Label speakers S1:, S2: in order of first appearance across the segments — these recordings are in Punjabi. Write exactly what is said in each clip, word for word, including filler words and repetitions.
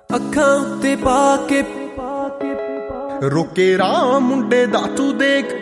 S1: ਅੱਖਾਂ ਉੱਤੇ ਪਾ ਕੇ
S2: ਰੋਕੇ ਰਾਹ ਮੁੰਡੇ ਦਾ ਤੂੰ ਦੇਖ,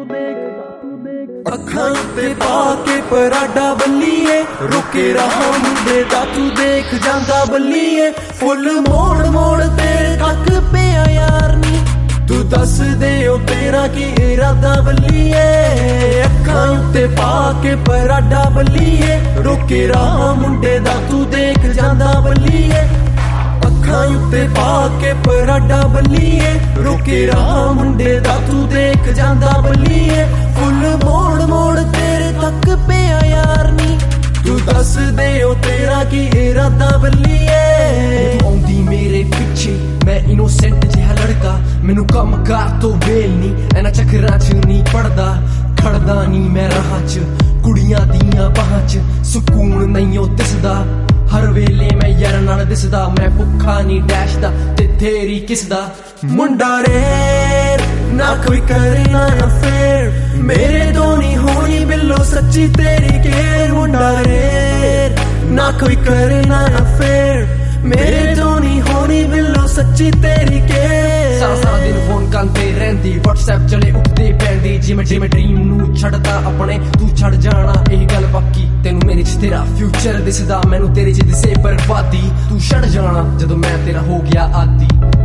S1: ਅੱਖਾਂ ਉੱਤੇ ਪਾ ਕੇ ਪਰਾਡਾ ਬੱਲੀਏ, ਰੋਕੇ ਰਾਹ ਮੁੰਡੇ ਦਾ ਤੂੰ ਦੇਖ ਜਾਂਦਾ ਬੱਲੀਏ। ਫੁੱਲ ਮੋੜ ਮੋੜ ਤੇ ਥੱਕ ਪਿਆ ਯਾਰ ਨੀ, ਤੂੰ ਦੱਸ ਦੇ ਉਹ ਤੇਰਾ ਕੀ ਇਰਾਦਾ ਬੱਲੀਏ। ਅੱਖਾਂ ਉੱਤੇ ਪਾ ਕੇ ਪਰਾਡਾ ਬੱਲੀਏ, ਰੋਕੇ ਰਾਹ ਮੁੰਡੇ ਦਾ ਤੂੰ ਦੇਖ ਜਾਂਦਾ ਬੱਲੀਏ। ਅੱਖਾਂ ਉੱਤੇ ਪਾ ਕੇ ਪਰਾਡਾ ਬੱਲੀਏ, ਰੋਕੇ ਰਾਹ ਮੁੰਡੇ ਦਾ ਤੂੰ ਦੇਖ ਜਾਂਦਾ ਬੱਲੀਏ। ਫੁੱਲ ਮੋੜ ਮੋੜ ਤੇਰੇ ਤੱਕ ਪਿਆ ਯਾਰ ਨੀ, ਤੂੰ ਦੱਸ ਦੇ ਉਹ ਤੇਰਾ ਕੀ ਇਰਾਦਾ ਬੱਲੀਏ।
S3: ਤੂੰ ਆਉਂਦੀ ਮੇਰੇ ਪਿੱਛੇ ਮੈਂ ਇਨੋਸੈਂਟ ਜਿਹਾ ਲੜਕਾ, ਮੈਨੂੰ ਕੰਮ ਕਾਰ ਤੋਂ ਵੇਲ ਨੀ, ਇਹਨਾਂ ਚੱਕਰਾਂ ਚ ਨਹੀਂ ਪੜਦਾ, ਖੜਦਾ ਨੀ ਮੈਂ ਰਾਹਾਂ ਚ ਕੁੜੀਆਂ ਦੀਆਂ ਬਾਹਾਂ ਚ, ਸਕੂਨ ਨਹੀਂ ਉਹ ਦਿਸਦਾ, ਹਰ ਵੇਲੇ ਮੈਂ ਯਾਰ ਨਾਲ ਦਿਸਦਾ, ਮੈਂ ਭੁੱਖਾ ਨਹੀਂ ਡੈਸ਼ਦਾ ਤੇ ਤੇਰੀ ਕਿਸ ਦਾ।
S1: ਮੁੰਡਾ ਰੇ ਨਾ ਕੋਈ ਕਰੇ ਨਾ ਅਫੇਅਰ, ਮੇਰੇ ਤੋਂ ਨਹੀਂ ਹੋਣੀ ਬਿੱਲੋ ਸੱਚੀ ਤੇਰੀ ਕੇਅਰ। ਮੁੰਡਾ ਰੇ ਨਾ ਕੋਈ ਕਰੇ ਨਾ ਅਫੇਅਰ, ਮੇਰੇ ਤੋਂ ਨਹੀਂ ਹੋਣੀ ਬਿੱਲੋ ਸੱਚੀ ਤੇਰੀ ਕੇਅਰ।
S3: ਸਾਰਾ ਸਾਰਾ ਦਿਨ ਫੋਨ ਕੰਤੇ ਰਹਿੰਦੀ, WhatsApp ਚਲੇ ਉੱਠਦੇ ਪੈਂਦੀ, ਜਿਵੇਂ ਜਿਵੇਂ ਡ੍ਰੀਮ ਨੂੰ ਛੱਡਦਾ ਆਪਣੇ ਤੂੰ ਛੱਡ ਜਾਣਾ ਇਹ ਗੱਲ ਪੱਕੀ। ਤੈਨੂੰ ਮੇਰੇ ਚ ਤੇਰਾ ਫਿਊਚਰ ਦਿਸਦਾ, ਮੈਨੂੰ ਤੇਰੇ ਚ ਦਿਸੇ ਬਰਬਾਦੀ, ਤੂੰ ਛੱਡ ਜਾਣਾ ਜਦੋਂ ਮੈਂ ਤੇਰਾ ਹੋ ਗਿਆ ਆਦੀ।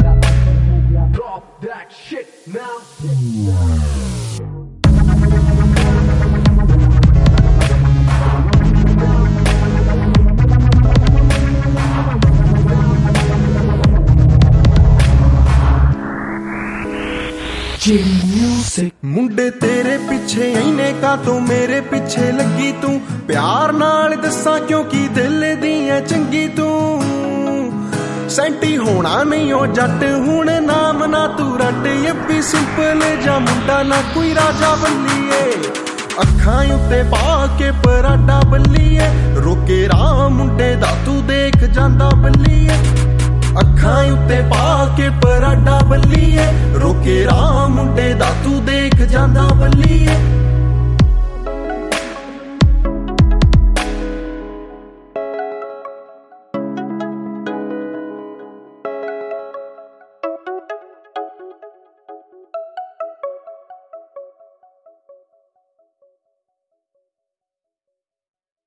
S3: Drop that shit now.
S2: ਮੁੰਡੇ ਤੇਰੇ ਪਿੱਛੇ ਐਨੇ ਕਾ ਤੂੰ ਮੇਰੇ ਪਿੱਛੇ ਲੱਗੀ ਤੂੰ, ਪਿਆਰ ਨਾਲ ਦੱਸਾਂ ਕਿਉਂਕਿ ਦਿਲ ਦੀ ਐ ਚੰਗੀ ਤੂੰ। ਸੈਂਟੀ ਹੋਣਾ ਨਹੀਂ ਉਹ ਜੱਟ ਹੁਣ ਨਾਮ ਨਾ ਤੂੰ ਰੱਟ, ਇਹ ਵੀ ਸਿੰਪਲ ਜਾਂ ਮੁੰਡਾ ਨਾ ਕੋਈ ਰਾਜਾ ਬੱਲੀਏ। ਅੱਖਾਂ ਉੱਤੇ ਪਾ ਕੇ ਪਰਾਡਾ ਬੱਲੀਏ, ਰੋਕੇ ਰਾਹ ਮੁੰਡੇ ਦਾ ਤੂੰ ਦੇਖ ਜਾਂਦਾ ਬੱਲੀਏ। ਅੱਖਾਂ ਉੱਤੇ ਪਾ ਕੇ ਪਰਾਡਾ ਬੱਲੀਏ, ਰੋਕੇ ਰਾਹ ਮੁੰਡੇ ਦਾ ਤੂੰ ਦੇਖ ਜਾਂਦਾ ਬੱਲੀਏ।